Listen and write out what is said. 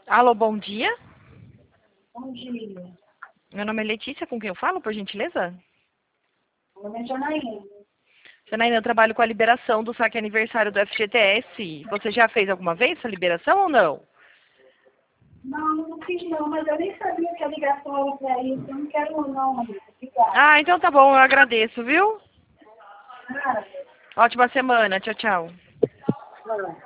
Alô, bom dia. Bom dia. Meu nome é Letícia, com quem eu falo, por gentileza? Meu nome é Janaína. Janaína, eu trabalho com a liberação do saque aniversário do FGTS. Você já fez alguma vez essa liberação ou não? Não fiz não, mas eu nem sabia que a ligação era para isso. Eu não quero não, amiga. Obrigada. Ah, então tá bom, eu agradeço, viu? Nada. Ótima semana, tchau, tchau. Nada.